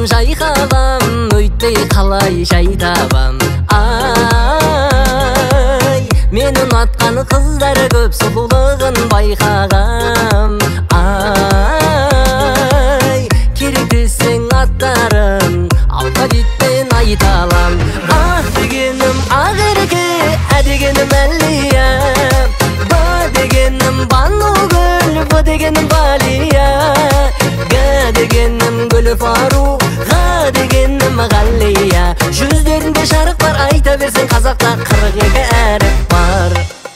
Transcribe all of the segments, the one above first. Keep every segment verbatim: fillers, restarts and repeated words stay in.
Жаным жайқалам, өйтпей қалай жай табам. Ай, мен ұнатқан қыздары көп, сұлулығын байқағам. Ай, керек десең аттарын алфавитпен айталам. А дегенім Ақерке, ә дегенім Әлия, Ба дегенім Банугүл, Б дегенім Балия, Г дегенім Гүлфару, Ға дегенім Ғалия. Жүздерінде жарық бар, айта берсең қазақта қырық екі әріп бар.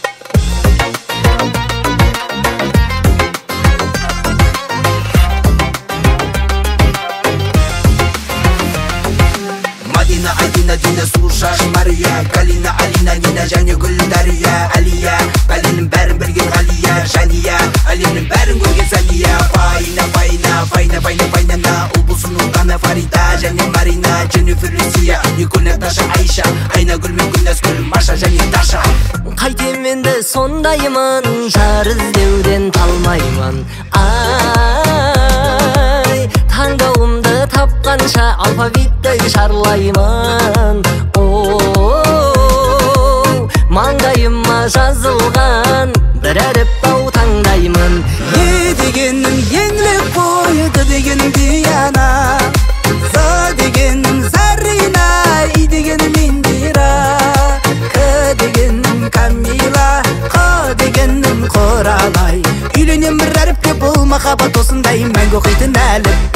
Мадина, Адина, Дина, слушаш Мария, Калина, Алина, Нина, және Гүлдария, Алия, бәленің бәрін білген Ғалия, Жәния, әлемнің бәрін көрген Сәния. Файна, файна, файна, файна, файнана, ұлбұсын ұлдана Фарида, және Марина, Дженнифер, Люсия, Николь, Наташа, Айша, Айнагүл мен Гүлназгүл, Маша және Даша. Қайтем енді сондаймын, жар іздеуден талмаймын. Ай, таңдауымды тапқанша алфавитті шарлаймын. Оу, маңдайыма жазылған бір әріп бау таңдаймын. Е дегенім еңлік бойы, Д дегенім Диана, З дегенім Зарина, И дегенім Индира, К дегенім Камила, Қ дегенім Құралай. Үйленем бір әріпке, бұл махаббат осындай мәңгі оқитын әліп